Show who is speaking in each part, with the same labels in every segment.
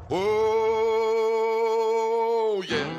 Speaker 1: Oh, yeah.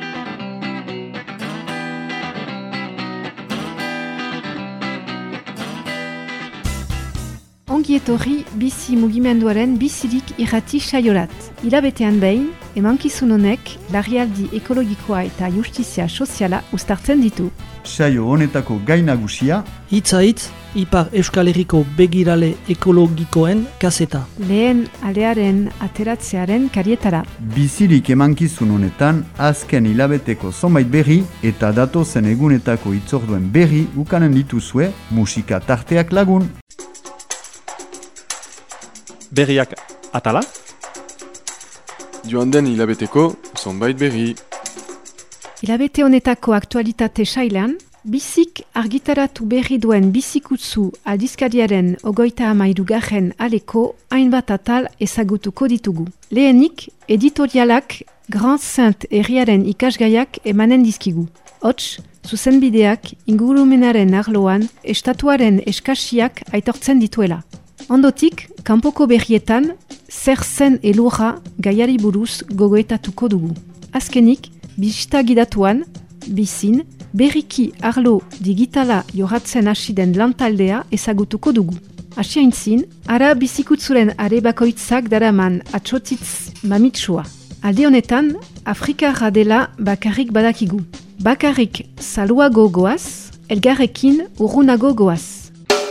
Speaker 2: Ongi etorri bizi mugimenduaren bizirik irrati saiorat. Hilabetean behin, emankizun honek larrialdi ekologikoa eta justizia soziala uztartzen ditu.
Speaker 3: Saio honetako gai nagusia
Speaker 4: Hitz, Ipar Euskal Herriko begirale ekologikoen kaseta.
Speaker 2: Lehen alearen ateratzearen karietara.
Speaker 3: bizirik emankizun honetan azken hilabeteko zonbait berri eta datozen egunetako hitzorduen berri ukanen dituzue musika tarteak lagun.
Speaker 5: Berriak atala?
Speaker 1: Joan den hilabeteko zonbait berri.
Speaker 2: Hilabete honetako aktualitate sailan, bizik argitaratu berri duen bizikutzu aldizkariaren 33. aleko hainbat atal ezagutuko ditugu. Lehenik, editorialak Grand Saint herriaren ikasgaiak emanen dizkigu. Hots, zuzenbideak ingurumenaren arloan estatuaren eskasiak aitortzen dituela. Ondotik, kanpoko berrietan, zer zen elurra gaiari buruz gogoetatuko dugu. Azkenik, bisita gidatuan, bizin, berriki arlo digitala jorratzen hasi den lantaldea ezagutuko dugu. Asiaintzin, ara bizikutzuren are bakoitzak daraman atxotitz mamitsua. Alde honetan, Afrikarra dela bakarrik badakigu. Bakarrik saluago goaz, elgarrekin urrunago goaz.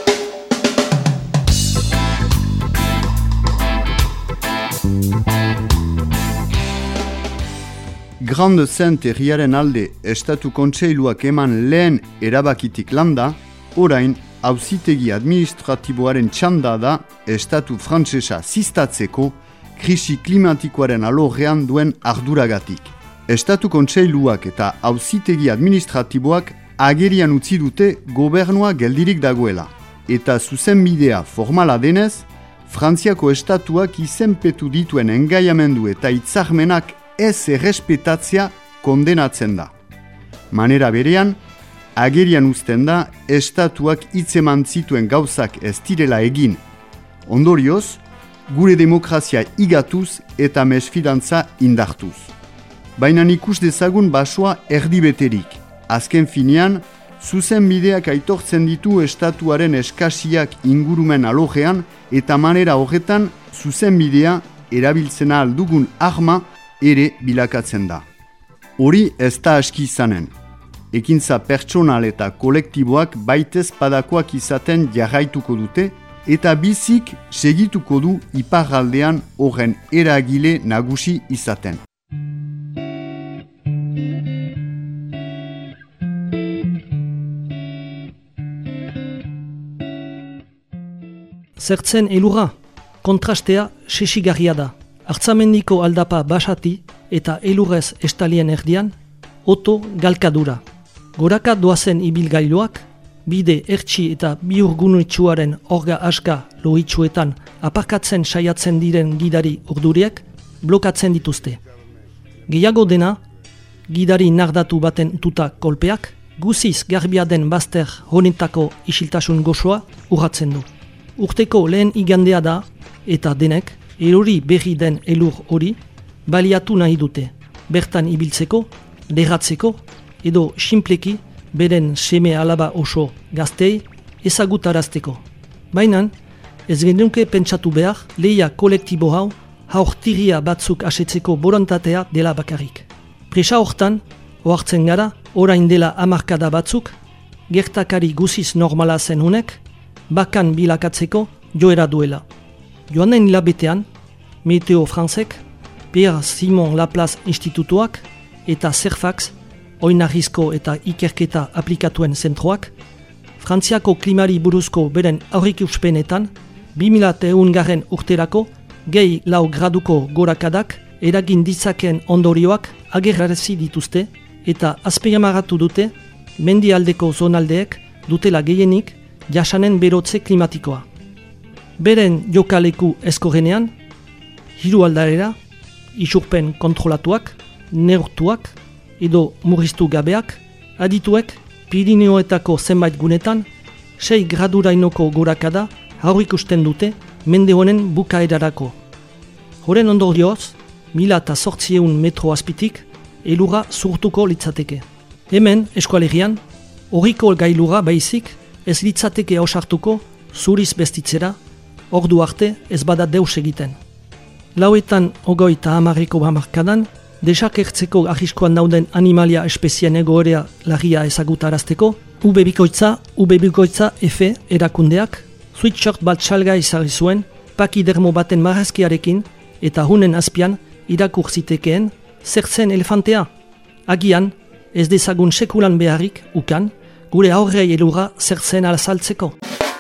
Speaker 3: Grand Saint herriaren alde estatu kontseiluak eman lehen erabakitik landa, orain auzitegi administratiboaren txanda da estatu frantsesa ziztatzeko krisi klimatikoaren alorrean duen arduragatik. Estatu kontseiluak eta auzitegi administratiboak agerian utzi dute gobernua geldirik dagoela. Eta zuzenbidea formala denez, Frantziako estatuak izenpetu dituen engaiamendu eta hitzarmenak ez errespetatzea kondenatzen da. Manera berean, agerian uzten da estatuak hitzeman zituen gauzak ez direla egin. Ondorioz, gure demokrazia igatuz eta mesfidantza indartuz. Baina ikus dezagun basoa erdibeterik. Azken finean, zuzenbideak aitortzen ditu estatuaren eskasiak ingurumen alojean eta manera horretan zuzenbidea erabiltzena aldugun arma ere bilakatzen da. Hori ez da aski izanen. Ekintza pertsonal eta kolektiboak baitez padakoak izaten jarraituko dute eta bizik segituko du iparraldean horren eragile nagusi izaten.
Speaker 4: Zertzen elurra, kontrastea sesigarria da. Artzamendiko aldapa basati eta elurrez estalien erdian, oto galkadura. Goraka doazen ibilgailuak, bide ertsi eta biurgunitsuaren orga aska lohitsuetan aparkatzen saiatzen diren gidari urduriek blokatzen dituzte. Gehiago dena, gidari nardatu baten tuta kolpeak, guziz garbia den bazter honetako isiltasun gozoa urratzen du. Urteko lehen igandea da, eta denek, erori berri den elur hori, baliatu nahi dute, bertan ibiltzeko, lerratzeko, edo sinpleki beren seme alaba oso gaztei ezagutarazteko. Baina, ez genuke pentsatu behar, lehia kolektibo hau, haurtiria batzuk asetzeko borontatea dela bakarrik. Presa hortan, ohartzen gara, orain dela hamarkada batzuk, gertakari guziz normala zen honek, bakan bilakatzeko joera duela. Joanen hilabetean, Meteo Francek, Pierre Simon Laplace Institutuak eta Zerfax, oinarrizko eta ikerketa aplikatuen zentroak, Frantziako klimari buruzko beren aurreikuspenetan 2100 urterako 4 graduko gorakadak eragin ditzakeen ondorioak agerrarazi dituzte eta azpimarratu dute mendialdeko zonaldeek dutela gehienik jasanen berotze klimatikoa. Beren jokaleku eskorenean, hiru aldarera, isurpen kontrolatuak, neurtuak edo murriztu gabeak, adituek Pirineoetako zenbait gunetan 6 gradurainoko gorakada aurreikusten dute mende honen bukaerarako. Horren ondorioz, 1800 metro azpitik, elurra zurtuko litzateke. Hemen, eskualerian, horriko gailurra baizik ez litzateke ausartuko zuriz bestitzera, ordu arte ez bada deus egiten. Lauetan 30 hamarkadan, desakertzeko arriskoan dauden animalia espezien egoera larria ezagutarazteko, UB-bikoitza Efe erakundeak, sweatshirt bat salgai izarri zuen, pakidermo baten marrazkiarekin eta hunen azpian irakur zitekeen zer zen elefantea. Agian, ez dezagun sekulan beharrik ukan, gure aurrei elurra zer zen alzaltzeko.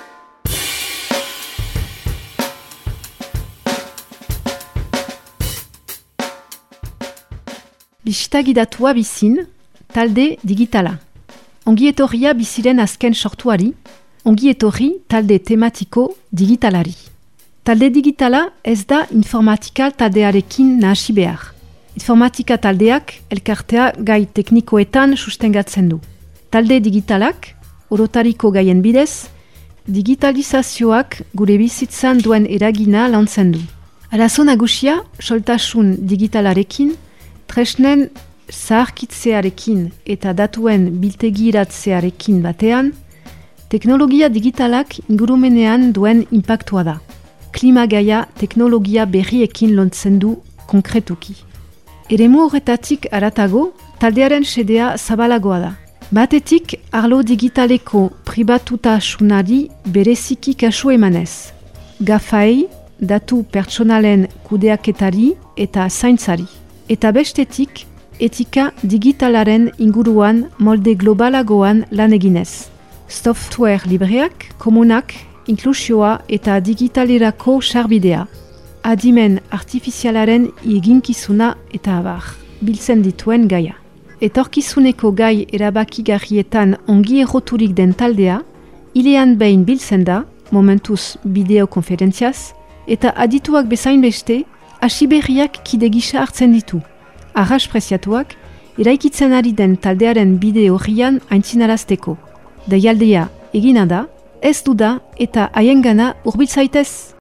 Speaker 2: Bisita gidatua bizin, talde digitala. Ongi etorria biziren azken sortuari, ongi etorri talde tematiko digitalari. Talde digitala ez da informatika taldearekin nahasi behar. Informatika taldeak elkartea gai teknikoetan sustengatzen du. Talde digitalak, orotariko gaien bidez, digitalizazioak gure bizitzan duen eragina lantzen du. Arazo nagusia, soltasun digitalarekin, tresnen zaharkitzearekin eta datuen biltegiratzearekin batean, teknologia digitalak ingurumenean duen impactua da. Klima gaia teknologia berriekin lontzen du konkretuki. Eremu horretatik aratago, taldearen xedea zabalagoa da. Batetik, arlo digitaleko pribatutasunari bereziki kasu emanez. Gafaei, datu pertsonalen kudeaketari eta zaintzari. Eta bestetik, etika digitalaren inguruan molde globalagoan lan eginez. Software libreak, komunak, inklusioa eta digitalerako sarbidea. Adimen artifizialaren eginkizuna eta abar, biltzen dituen gaia. Etorkizuneko gai erabakigarrietan ongi erroturik den taldea, hilean behin biltzen da, momentuz bideokonferentziaz, eta adituak bezain beste, asiberriak kide gisa hartzen ditu. Arras preziatuak, eraikitzen ari den taldearen bide horrian aintzinarazteko. Deialdea egina da, ez du da eta haiengana hurbiltzaitez.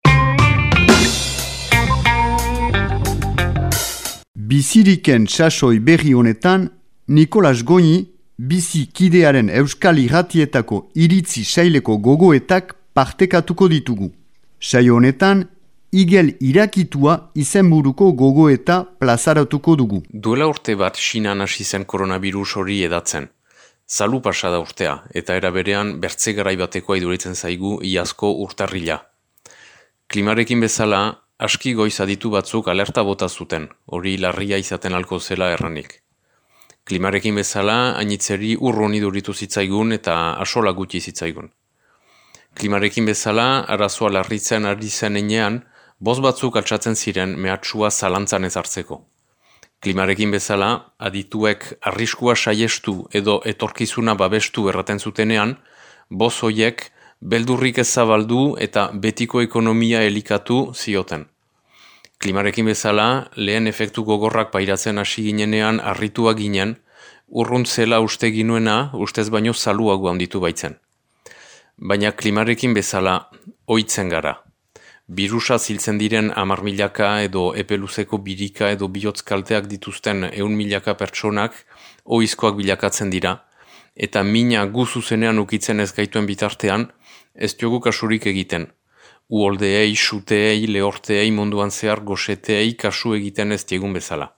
Speaker 3: Biziriken sasoi berri honetan, Nikolas Goñi, bizi kidearen euskal irratietako iritzi saileko gogoetak partekatuko ditugu. Saio honetan, igel irakitua izenburuko gogoeta plazaratuko dugu.
Speaker 6: Duela urte bat Chinan hasi zen koronabirus hori edatzen. Zalu pasada urtea, eta era berean bertze garai batekoa iduritzen zaigu iazko urtarrila. Klimarekin bezala, aski goiz aditu batzuk alerta bota zuten, hori larria izaten alko zela erranik. Klimarekin bezala, hainitzeri urrun iduritu zitzaigun eta asola gutxi zitzaigun. Klimarekin bezala, arazoa larritzen ari zen enean, boz batzuk altxatzen ziren mehatxua zalantzan ez hartzeko. Klimarekin bezala, adituek arriskua saiestu edo etorkizuna babestu erraten zutenean, boz hoiek beldurrik ez zabaldu eta betiko ekonomia elikatu zioten. Klimarekin bezala, lehen efektu gogorrak pairatzen hasi ginenean harritua ginen, urrunt zela uste ginuena ustez baino zaluago handitu baitzen. Baina klimarekin bezala, ohitzen gara. Birusa ziltzen diren 10.000 edo epeluzeko birika edo bihotz kalteak dituzten 100.000 pertsonak ohizkoak bilakatzen dira, eta mina gu zuzenean ukitzen ez gaituen bitartean, ez diogu kasurik egiten. Uholdeei, suteei, lehorteei, munduan zehar goseteei kasu egiten ez diegun bezala.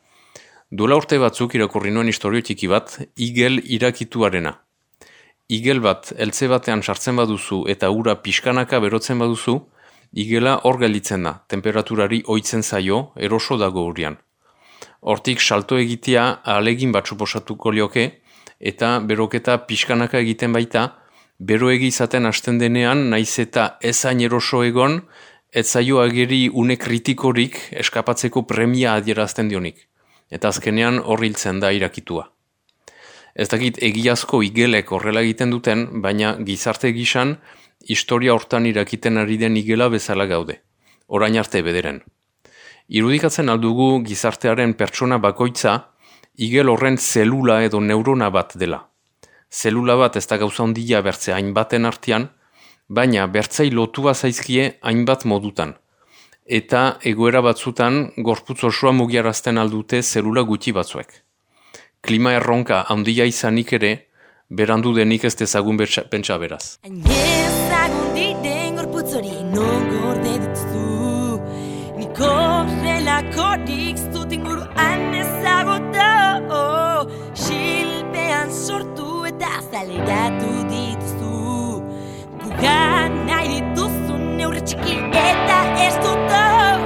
Speaker 6: Duela urte batzuk irakurri nuen historio txiki bat, igel irakituarena. Igel bat eltze batean sartzen baduzu eta ura pixkanaka berotzen baduzu, igela hor gelditzen da, temperaturari ohitzen zaio, eroso dago hurian. Hortik salto egitea ahalegin bat suposatuko lioke, eta beroketa pixkanaka egiten baita, beroegi izaten hasten denean, naiz eta ezain eroso egon, ez zaio ageri une kritikorik eskapatzeko premia adierazten dionik. Eta azkenean hor hiltzen da irakitua. Ez dakit egiazko igelek horrela egiten duten, baina gizarte gisan, historia hortan irakiten ari den igela bezala gaude. Orain arte bederen. Irudikatzen aldugu gizartearen pertsona bakoitza, igel horren zelula edo neurona bat dela. Zelula bat ez da gauza handia bertze hainbaten artean, baina bertzei lotua zaizkie hainbat modutan. eta egoera batzutan gorputz osoa mugiarazten aldute zelula gutxi batzuek. Klima erronka handia izanik ere, berandu denik ez dezagun pentsa beraz.
Speaker 7: Ezagun diren gorputz hori non gorde dituzu, niko relakorik zut inguruan ezagutu, silpean sortu eta zaleratu dituzu, gugan nahi dituzu neurre txiki eta ez dutu,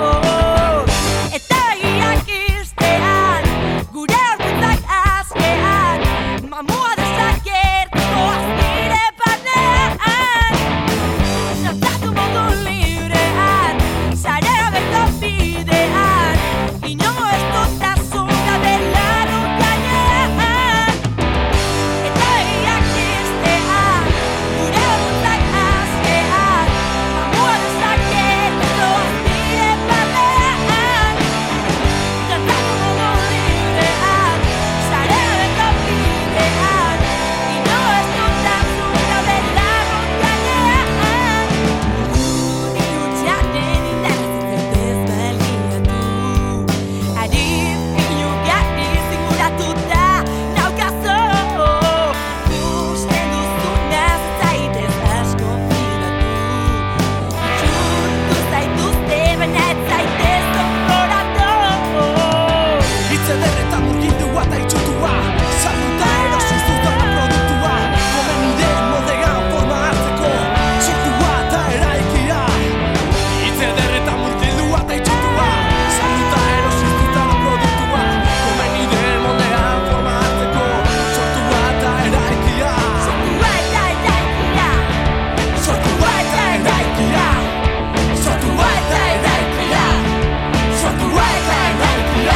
Speaker 7: eta irakiztean gure horretak azkean, mamua desagertuko azpire panean, tratatu modu librean, zarea berto bidean, inomo ez dutazun gabe larun gainean, eta irakiztean gure horretak azkean, mamua desagertuko azpire panean, tratatu modu librean, zarea berto bidean, inomo ez dutazun gabe larun gainean, ilutxaren indarra zertez baliatu, adin ilugarri zinguratuta naukazu, usten duzuna zaitez asko fidatu, txurtu zaituzte baina ez zaitez konforatu.
Speaker 8: Hitz ederretan murgildua eta itxutua, salduta erosi zuztana produktua, komeni den moldean forma hartzeko, sortua eta eraikia. Hitz ederretan murgildua eta itxutua, salduta erosi zuztana produktua, komeni den moldean forma hartzeko, sortua eta eraikia.
Speaker 7: Sortua eta eraikia,
Speaker 8: Sortua eta eraikia, sortua eta eraikia, sortua eta eraikia.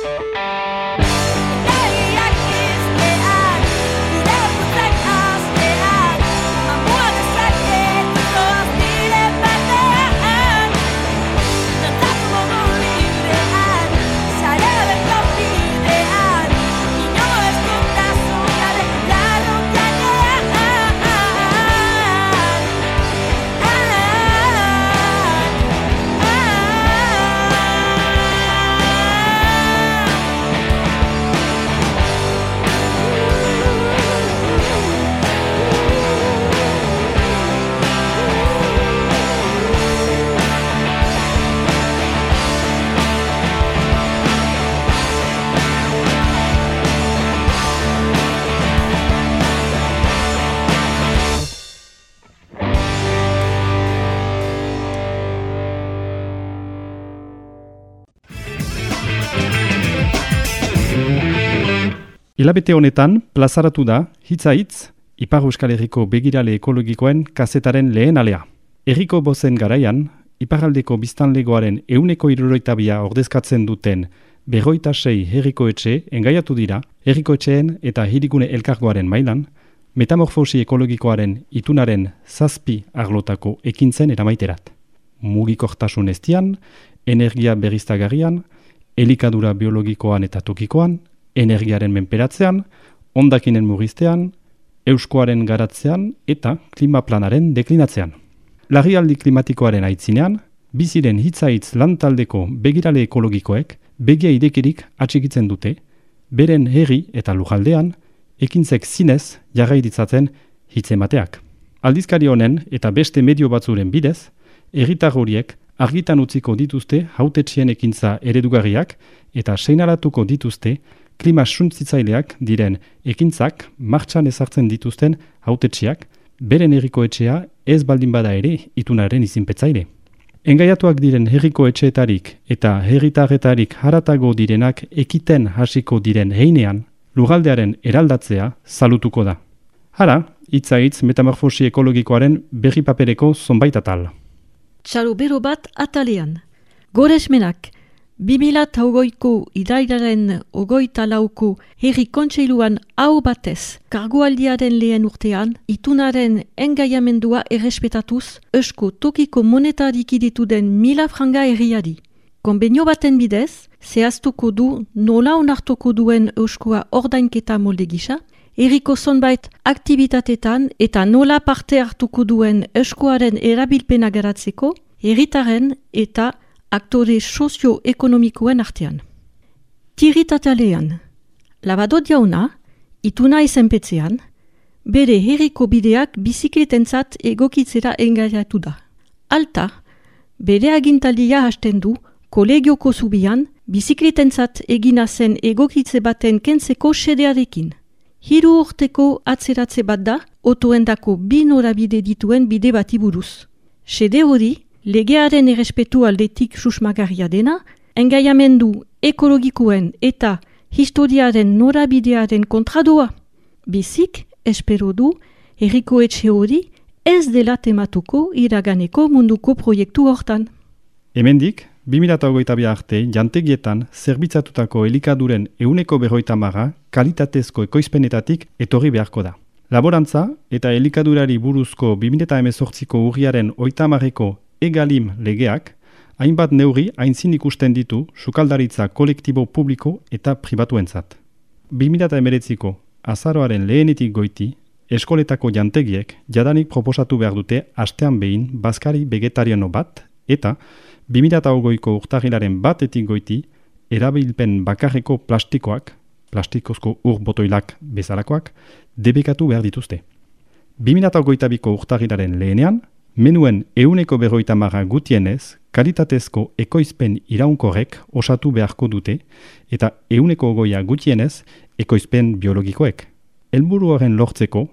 Speaker 7: eta irakiztean, gure horretak azkean, mamua desagertuko azpire panean, tratatu modu librean, zarea berto bidean, inomo ez dutazun gabe larun gainean,
Speaker 5: Hilabete honetan, plazaratu da, hitza hitz, Ipar Euskal Herriko begirale ekologikoen kazetaren lehen alea. Herriko bozen garaian, Iparraldeko biztanlegoaren 72% ordezkatzen duten 26 herriko etxe engaiatu dira, herriko etxeen eta hirigune elkargoaren mailan, metamorfosi ekologikoaren itunaren 7 arlotako ekintzen eramaiterat. Mugikortasun estian, energia berriztagarrian, elikadura biologikoan eta tokikoan, energiaren menperatzean, hondakinen murriztean, euskoaren garatzean eta klimaplanaren deklinatzean. Larrialdi klimatikoaren aitzinean, biziren hitza-hitz lantaldeko begirale ekologikoek begia idekirik atxikitzen dute, beren herri eta lujaldean ekintzek zinez jarrai ditzaten hitz emateak. Aldizkari honen eta beste medio batzuren bidez, herritar horiek argitan utziko dituzte hautetxien ekintza eredugarriak eta seinalatuko dituzte klima suntzitzaileak diren ekintzak martxan ezartzen dituzten hautetxiak, beren herriko etxea ez baldin bada ere itunaren izinpetzaile. Engaiatuak diren herriko etxeetarik eta herritarretarik haratago direnak ekiten hasiko diren heinean, lugaldearen eraldatzea salutuko da. Hara, hitza hitz metamorfosi ekologikoaren berri papereko zonbait atal.
Speaker 9: Txalubero bat atalean. Goresmenak, 2008ko irailaren 24ko herri kontseiluan hau batez, kargualdiaren lehen urtean, itunaren engaiamendua errespetatuz, eusko tokiko monetarik ditu den 1000 franga herriari. Konbenio baten bidez, zehaztuko du nola onartuko duen euskoa ordainketa molde gisa, herriko zonbait aktibitatetan eta nola parte hartuko duen euskoaren erabilpena garatzeko, herritaren eta aktore sozio-ekonomikoen artean. Tiritalean, Labadot jauna, ituna izenpetzean, bere herriko bideak bizikletentzat egokitzera engaiatu da. Alta, bere agintaldia hasten du kolegioko zubian bizikletentzat egina zen egokitze baten kentzeko xedearekin. 3 urteko atzeratze bat da, otoendako 2 norabide dituen bide bati buruz. Xede hori, legearen errespetu aldetik susmagarria dena, engaiamendu ekologikoen eta historiaren norabidearen kontradoa. Bizik, espero du, herriko etxe hori ez dela tematuko iraganeko munduko proiektu hortan.
Speaker 5: Hemendik, 2022 arte jantegietan zerbitzatutako elikaduren 40% kalitatezko ekoizpenetatik etorri beharko da. Laborantza eta elikadurari buruzko 2018ko urriaren 30ko egalim legeak hainbat neurri aintzin ikusten ditu sukaldaritza kolektibo publiko eta pribatuentzat. 2019ko azaroaren lehenetik goiti, eskoletako jantegiek jadanik proposatu behar dute astean behin bazkari vegetariano bat eta 2020ko urtarrilaren 1etik goiti erabilpen bakarreko plastikoak, plastikozko botoilak bezalakoak, debekatu behar dituzte. 2022ko urtarrilaren lehenean, menuen 150% gutienez, kalitatezko ekoizpen iraunkorrek osatu beharko dute eta 120% gutienez ekoizpen biologikoek. Helburu horren lortzeko,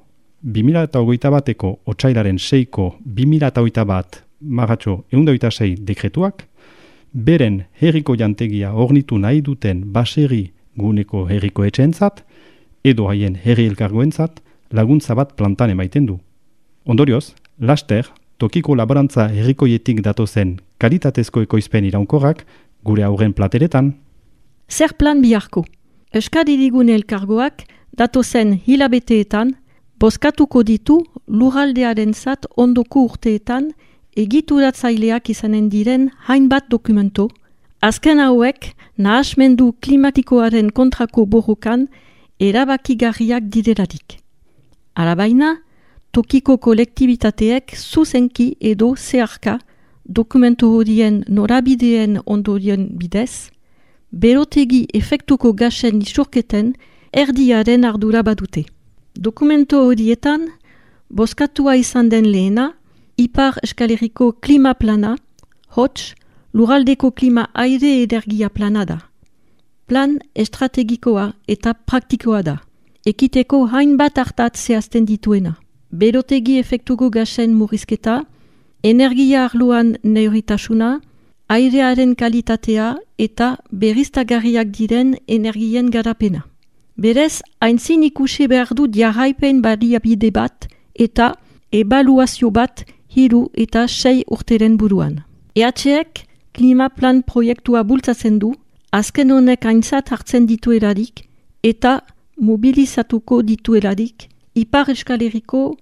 Speaker 5: 2021ko otsailaren 6ko 2021 marratxo 126 dekretuak, beren herriko jantegia ornitu nahi duten baserri guneko herriko etxeentzat, edo haien herri elkargoentzat laguntza bat plantan emaiten du. Ondorioz, laster, tokiko laborantza herrikoietik datozen kalitatezko ekoizpen iraunkorrak gure aurren plateretan.
Speaker 9: Zer plan biharko? Euskadi Digune elkargoak datozen hilabeteetan bozkatuko ditu lurraldearentzat ondoko urteetan egituratzaileak izanen diren hainbat dokumento, azken hauek nahasmendu klimatikoaren kontrako borrokan erabakigarriak direlarik. Arabaina, tokiko kolektibitateek zuzenki edo zeharka dokumentu horien norabideen ondorien bidez, berotegi efektuko gasen isurketen erdiaren ardura badute. Dokumento horietan, bozkatua izan den lehena, Ipar Euskal Herriko klima plana, hots, lurraldeko klima aire energia plana da. Plan estrategikoa eta praktikoa da. Ekiteko hainbat hartat zehazten dituena. Berotegi efektuko gasen murrizketa, energia arloan neurritasuna, airearen kalitatea eta berriztagarriak diren energien garapena. Berez, aintzin ikusi behar du jarraipen baliabide bat eta ebaluazio bat 3 eta 6 urteren buruan. EHek klima plan proiektua bultzatzen du, azken honek aintzat hartzen dituelarik eta mobilizatuko dituelarik Ipar Euskal Herriko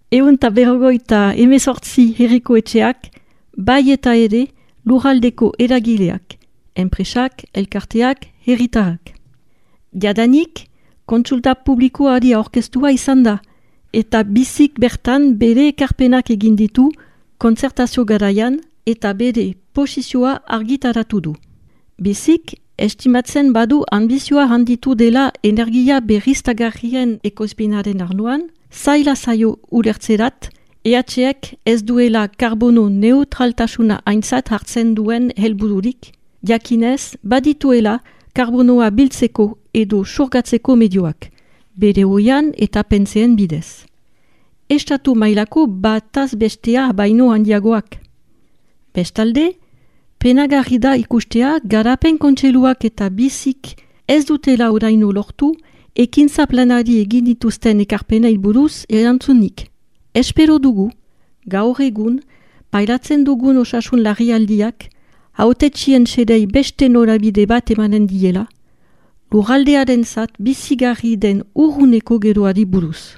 Speaker 9: 158 herriko etxeak, bai eta ere lurraldeko eragileak, enpresak, elkarteak, herritarrak. Jadanik, kontsulta publikoari aurkeztua izan da, eta bizik bertan bere ekarpenak egin ditu kontzertazio garaian eta bere posizioa argitaratu du. Bizik, estimatzen badu ambizioa handitu dela energia berriztagarrien ekoizpenaren arloan, zaila zaio ulertzerat, EHek ez duela karbono neutraltasuna aintzat hartzen duen helbururik, jakinez badituela karbonoa biltzeko edo surgatzeko medioak, bere oian eta pentseen bidez. Estatu mailako bataz bestea baino handiagoak. Bestalde, penagarri da ikustea garapen kontseiluak eta bizik ez dutela oraino lortu ekintza planari egin dituzten ekarpenei buruz erantzunik. Espero dugu, gaur egun, pairatzen dugun osasun larrialdiak, hautetxien sedei beste norabide bat emanen diela, lurraldearentzat bizigarri den urruneko geroari buruz.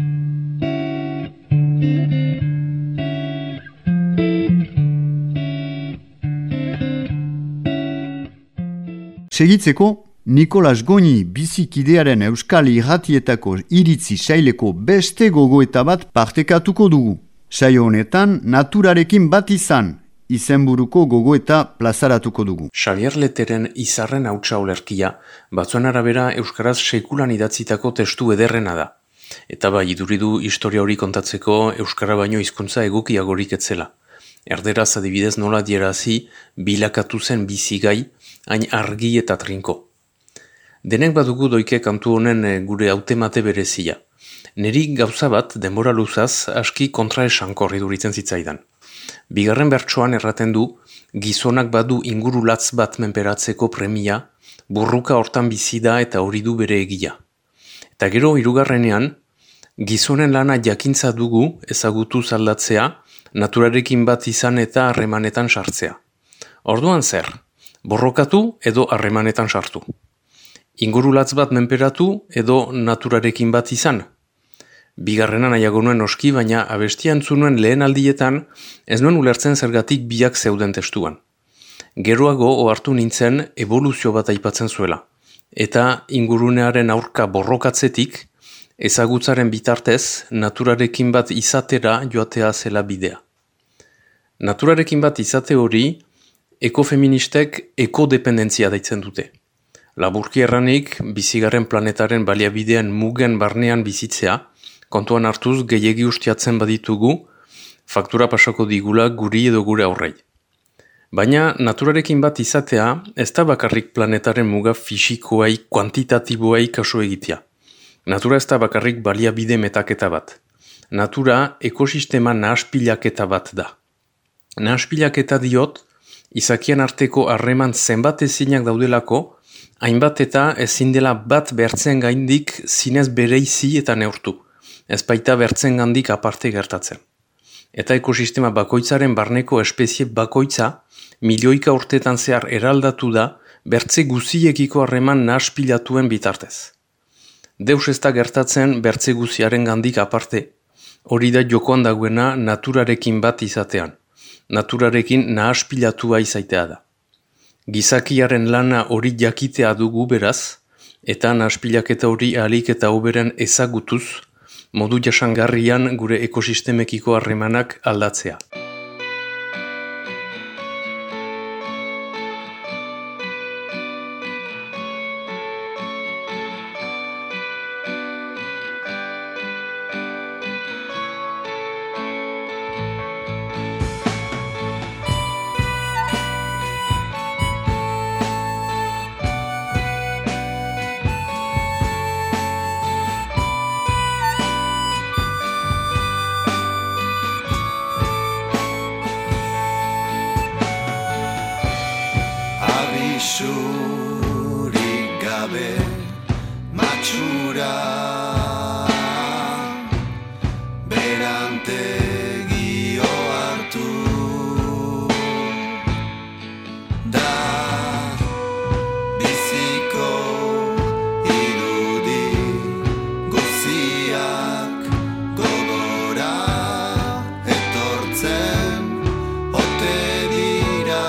Speaker 3: Segitzeko, Nikolas Goñi bizikidearen Euskal Irratietako iritzi saileko beste gogoeta bat partekatuko dugu. Saio honetan, naturarekin bat izan izenburuko gogoeta plazaratuko dugu.
Speaker 6: Xavier Leteren izarren hautsa olerkia, batzuen arabera euskaraz sekulan idatzitako testu ederrena da. Eta bai, iduridu historia hori kontatzeko euskara baino hizkuntza egokiagorik etzela. Erderaz adibidez nola dierazi bilakatu zen bizigai, hain argi eta trinko. Denek badugu doike kantu honen gure hautemate berezia. Neri gauza bat denbora luzaz aski kontraesankor iduritzen zitzaidan. Bigarren bertsoan erraten du, gizonak badu inguru latz bat menperatzeko premia, burruka hortan bizi da eta hori du bere egia. Eta gero hirugarrenean, gizonen lana jakintza dugu ezagutu aldatzea, naturarekin bat izan eta harremanetan sartzea. Orduan zer, borrokatu edo harremanetan sartu. Ingurulatz bat menperatu edo naturarekin bat izan. Bigarrena nahiago nuen oski, baina abestia entzunuen lehen aldietan ez nuen ulertzen zergatik biak zeuden testuan. Geroago ohartu nintzen evoluzio bat aipatzen zuela. Eta ingurunearen aurka borrokatzetik, ezagutzaren bitartez naturarekin bat izatera joatea zela bidea. Naturarekin bat izate hori, ekofeministek ekodependentzia deitzen dute. Laburki erranik, bizigarren planetaren baliabideen mugen barnean bizitzea, kontuan hartuz gehiegi ustiatzen baditugu, faktura pasako digula guri edo gure aurrei. Baina naturarekin bat izatea, ez da bakarrik planetaren muga fisikoai, kuantitatiboai kasu egitea. Natura ez da bakarrik baliabide metaketa bat. Natura ekosistema nahaspilaketa bat da. Nahaspilaketa diot, izakien arteko harreman zenbat ezinak daudelako, hainbat eta ezin dela bat bertzen gaindik zinez bereizi eta neurtu. Ez baita bertzen gandik aparte gertatzen. Eta ekosistema bakoitzaren barneko espezie bakoitza, milioika urtetan zehar eraldatu da, bertze guziekiko harreman nahaspilatuen bitartez. Deus ez da gertatzen bertze guziaren gandik aparte, hori da jokoan dagoena naturarekin bat izatean. Naturarekin nahaspilatua izaitea da. Gizakiaren lana hori jakitea dugu beraz, eta nahaspilaketa hori ahalik eta hoberen ezagutuz, modu jasangarrian gure ekosistemekiko harremanak aldatzea.
Speaker 8: Abisurik gabe matxura berantegio hartu da biziko irudi guziak gogora etortzen ote dira.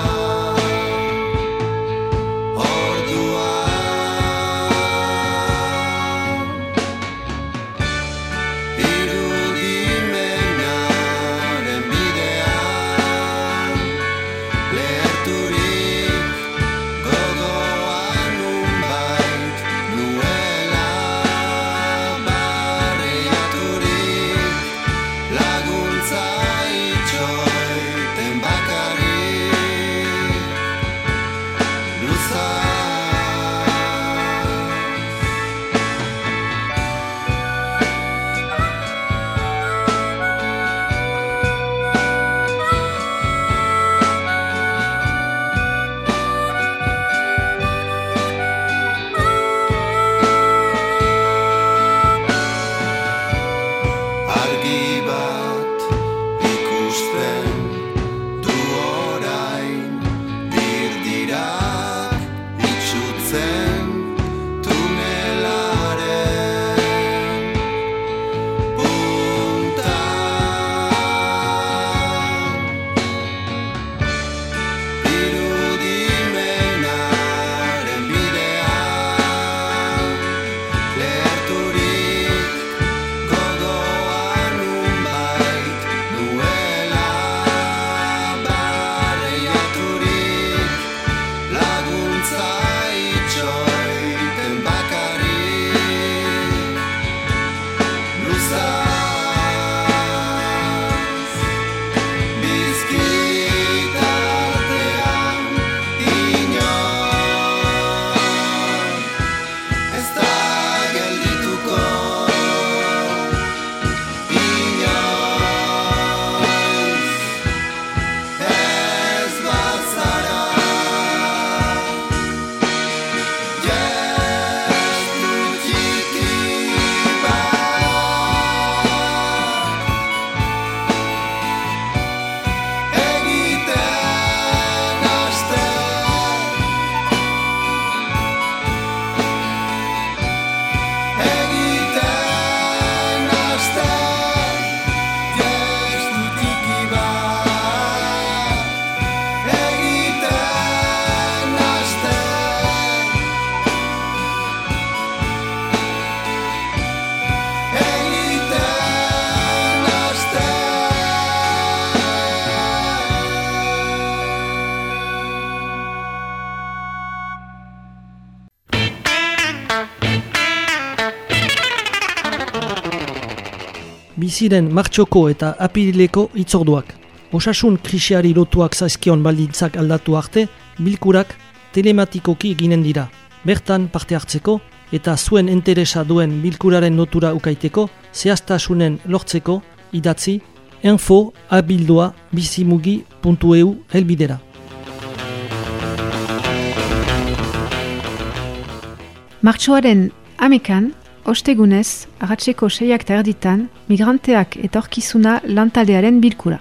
Speaker 4: biziren martxoko eta apirileko hitzorduak. Osasun krisiari lotuak zaizkion baldintzak aldatu arte, bilkurak telematikoki ginen dira. Bertan parte hartzeko eta zuen interesa duen bilkuraren lotura ukaiteko, zehaztasunen lortzeko idatzi info@bizimugi.eu helbidera.
Speaker 2: Martxoaren 11an, ostegunez, arratseko 6:30 migranteak etorkizuna lantaldearen bilkura.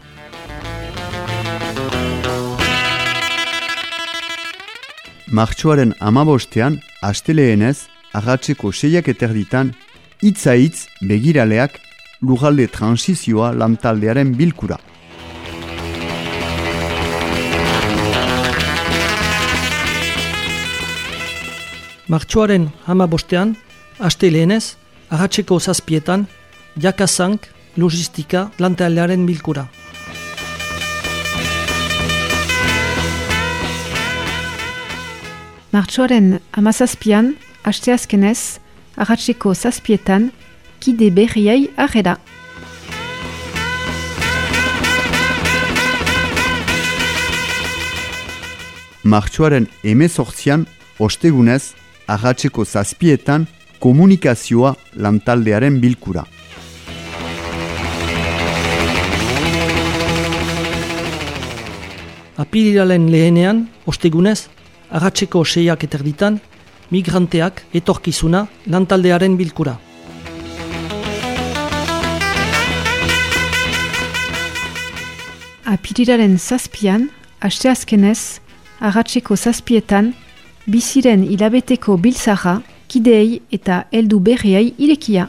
Speaker 3: Martxoaren 15ean, asteleenez, arratseko 6:30 hitza hitz begiraleak lurralde transizioa lantaldearen bilkura.
Speaker 4: Martxoaren 15ean, asteleenez, arratseko 7:00 jakazank logistika lantaldearen bilkura.
Speaker 2: Martxoaren 17an, asteazkenez, arratseko 7:00 kide berriei arrera.
Speaker 3: Martxoaren 18an, ostegunez, arratseko 7:00 komunikazioa lantaldearen bilkura.
Speaker 4: Apirilaren lehenean, ostegunez, arratseko 6:30 migranteak etorkizuna lantaldearen bilkura.
Speaker 2: Apirilaren 7an, asteazkenez, arratseko 7:00 biziren hilabeteko biltzarra, kideei eta heldu berriei irekia.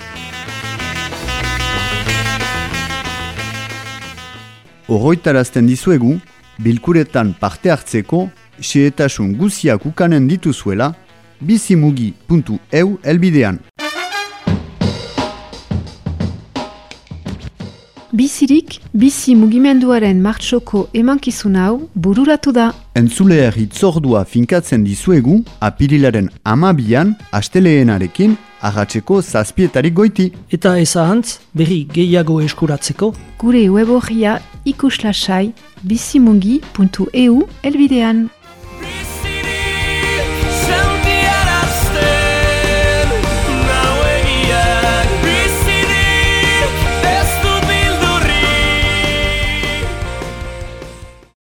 Speaker 3: Oroitarazten dizuegu, bilkuretan parte hartzeko, xehetasun guziak ukanen dituzuela, bizimugi.eu helbidean.
Speaker 2: Bizirik, bizi mugimenduaren martxoko emankizun hau bururatu da.
Speaker 3: Entzuleer hitzordua finkatzen dizuegu, apirilaren 12an, asteleenarekin, arratseko 7:00 goiti.
Speaker 4: Eta ezahantz, berri gehiago eskuratzeko,
Speaker 2: Gure web orria ikuslasai bizimugi.eu helbidean.